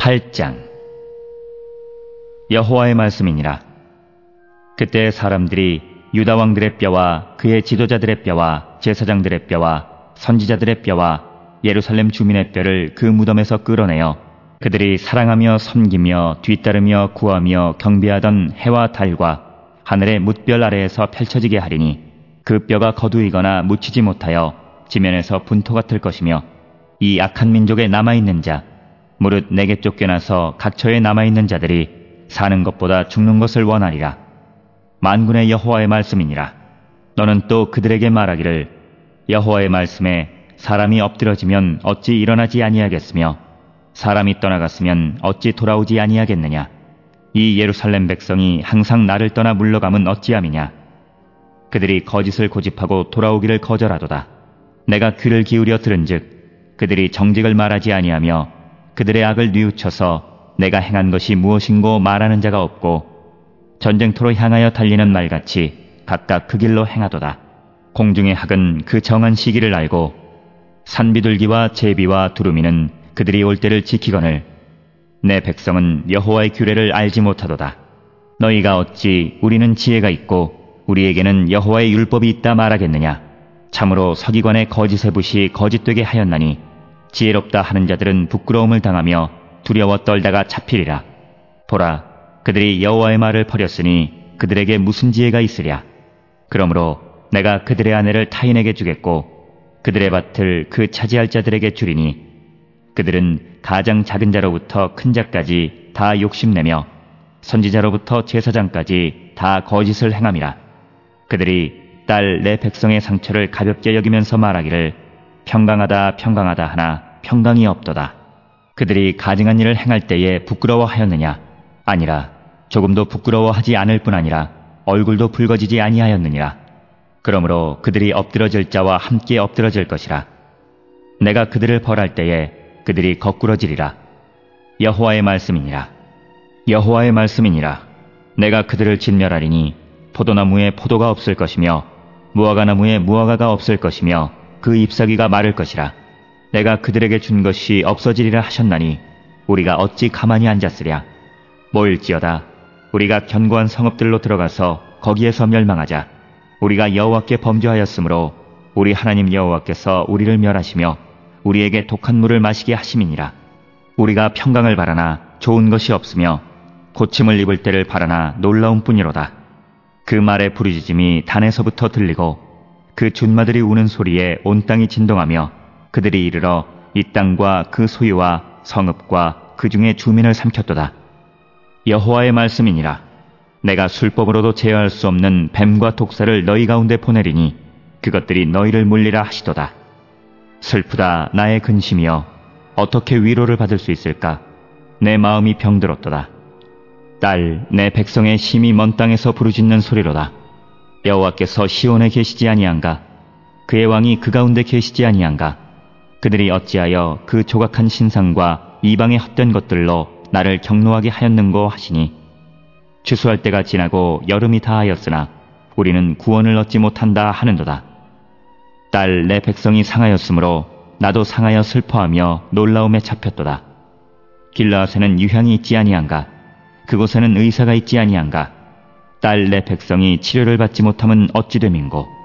8장. 여호와의 말씀이니라. 그때 사람들이 유다 왕들의 뼈와 그의 지도자들의 뼈와 제사장들의 뼈와 선지자들의 뼈와 예루살렘 주민의 뼈를 그 무덤에서 끌어내어 그들이 사랑하며 섬기며 뒤따르며 구하며 경배하던 해와 달과 하늘의 뭇별 아래에서 펼쳐지게 하리니 그 뼈가 거두이거나 묻히지 못하여 지면에서 분토 같을 것이며 이 악한 민족에 남아있는 자 무릇 내게 쫓겨나서 각처에 남아있는 자들이 사는 것보다 죽는 것을 원하리라. 만군의 여호와의 말씀이니라. 너는 또 그들에게 말하기를 여호와의 말씀에 사람이 엎드러지면 어찌 일어나지 아니하겠으며 사람이 떠나갔으면 어찌 돌아오지 아니하겠느냐. 이 예루살렘 백성이 항상 나를 떠나 물러감은 어찌함이냐. 그들이 거짓을 고집하고 돌아오기를 거절하도다. 내가 귀를 기울여 들은즉 그들이 정직을 말하지 아니하며 그들의 악을 뉘우쳐서 내가 행한 것이 무엇인고 말하는 자가 없고 전쟁터로 향하여 달리는 말같이 각각 그 길로 행하도다. 공중의 학은 그 정한 시기를 알고 산비둘기와 제비와 두루미는 그들이 올 때를 지키거늘 내 백성은 여호와의 규례를 알지 못하도다. 너희가 어찌 우리는 지혜가 있고 우리에게는 여호와의 율법이 있다 말하겠느냐. 참으로 서기관의 거짓의 붓이 거짓되게 하였나니 지혜롭다 하는 자들은 부끄러움을 당하며 두려워 떨다가 잡히리라. 보라, 그들이 여호와의 말을 버렸으니 그들에게 무슨 지혜가 있으랴. 그러므로 내가 그들의 아내를 타인에게 주겠고 그들의 밭을 그 차지할 자들에게 주리니 그들은 가장 작은 자로부터 큰 자까지 다 욕심내며 선지자로부터 제사장까지 다 거짓을 행함이라. 그들이 딸 내 백성의 상처를 가볍게 여기면서 말하기를 평강하다 평강하다 하나 평강이 없도다. 그들이 가증한 일을 행할 때에 부끄러워하였느냐. 아니라 조금도 부끄러워하지 않을 뿐 아니라 얼굴도 붉어지지 아니하였느니라. 그러므로 그들이 엎드러질 자와 함께 엎드러질 것이라. 내가 그들을 벌할 때에 그들이 거꾸러지리라. 여호와의 말씀이니라. 여호와의 말씀이니라. 내가 그들을 진멸하리니 포도나무에 포도가 없을 것이며 무화과나무에 무화과가 없을 것이며 그 잎사귀가 마를 것이라. 내가 그들에게 준 것이 없어지리라 하셨나니 우리가 어찌 가만히 앉았으랴. 모일지어다 우리가 견고한 성읍들로 들어가서 거기에서 멸망하자. 우리가 여호와께 범죄하였으므로 우리 하나님 여호와께서 우리를 멸하시며 우리에게 독한 물을 마시게 하심이니라. 우리가 평강을 바라나 좋은 것이 없으며 고침을 입을 때를 바라나 놀라운 뿐이로다. 그 말의 부르짖음이 단에서부터 들리고 그 준마들이 우는 소리에 온 땅이 진동하며 그들이 이르러 이 땅과 그 소유와 성읍과 그 중에 주민을 삼켰도다. 여호와의 말씀이니라. 내가 술법으로도 제어할 수 없는 뱀과 독사를 너희 가운데 보내리니 그것들이 너희를 물리라 하시도다. 슬프다 나의 근심이여 어떻게 위로를 받을 수 있을까. 내 마음이 병들었도다. 딸 내 백성의 심히 먼 땅에서 부르짖는 소리로다. 여호와께서 시온에 계시지 아니한가. 그의 왕이 그 가운데 계시지 아니한가. 그들이 어찌하여 그 조각한 신상과 이방의 헛된 것들로 나를 경노하게 하였는고 하시니 추수할 때가 지나고 여름이 다하였으나 우리는 구원을 얻지 못한다 하는도다. 딸 내 백성이 상하였으므로 나도 상하여 슬퍼하며 놀라움에 잡혔도다. 길라앗에는 유향이 있지 아니한가. 그곳에는 의사가 있지 아니한가. 딸 내 백성이 치료를 받지 못함은 어찌 됨인고.